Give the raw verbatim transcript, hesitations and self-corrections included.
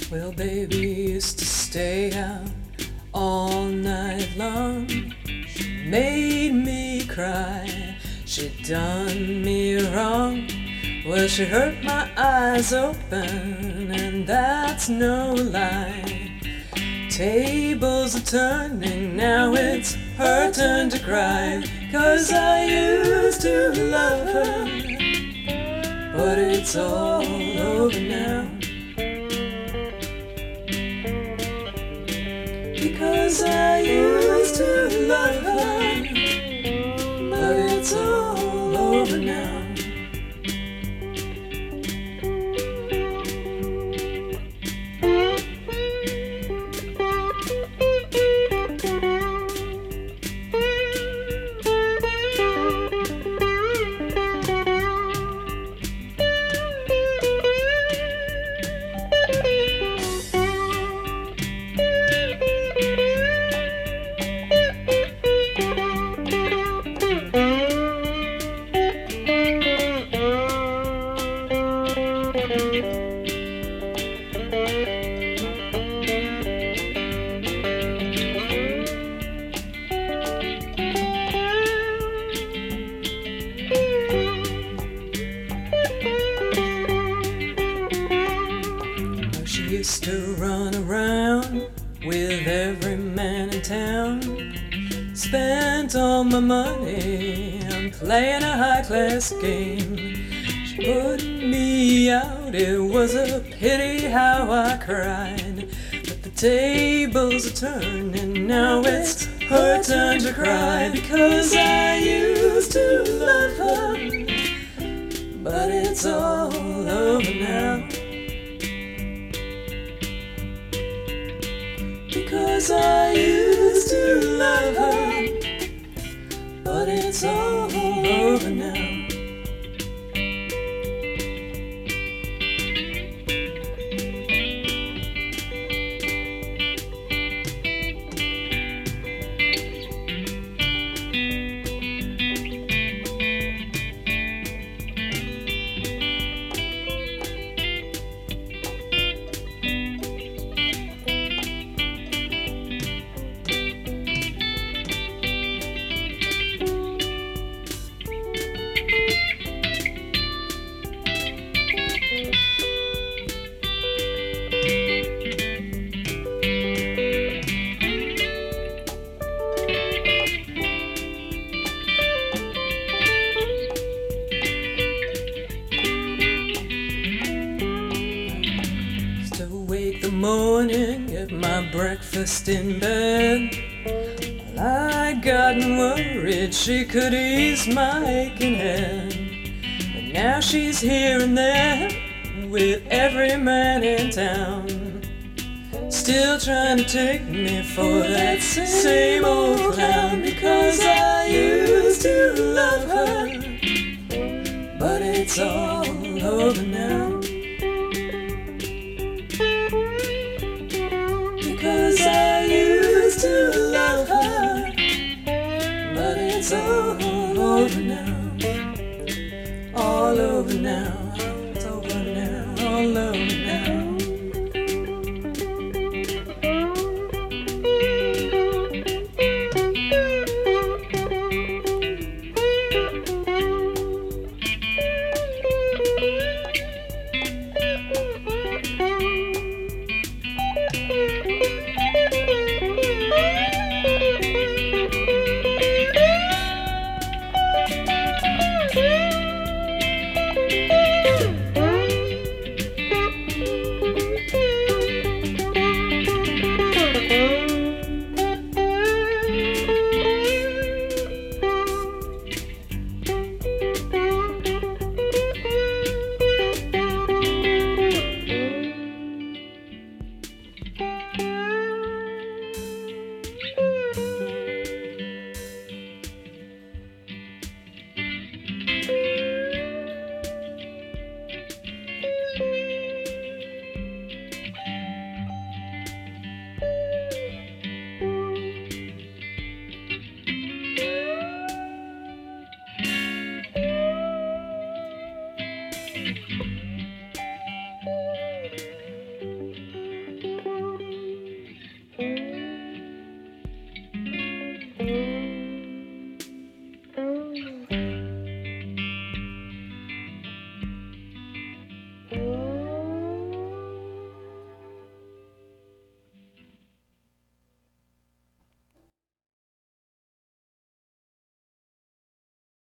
Well, baby used to stay out all night long. She made me cry, she done me wrong. Well, she hurt my eyes open, and that's no lie. Tables are turning, now it's her turn to cry. 'Cause I used to love her, but it's all over now. Because I used to love her, but it's all over now. She used to run around with every man in town. Spent all my money on playing a high-class game. She put me out, it was a pity how I cried. But the tables are turning, now it's her turn to cry. Because I used to love her, but it's all over now. Because I used to love her, but it's all over now. Wake the morning, get my breakfast in bed. Well, I gotten worried she could ease my aching head. But now she's here and there with every man in town, still trying to take me for that same old clown. Because I used to love her, but it's all over now. Because I used to love her, but it's all over now. All over now. It's over now. All over now. Thank you.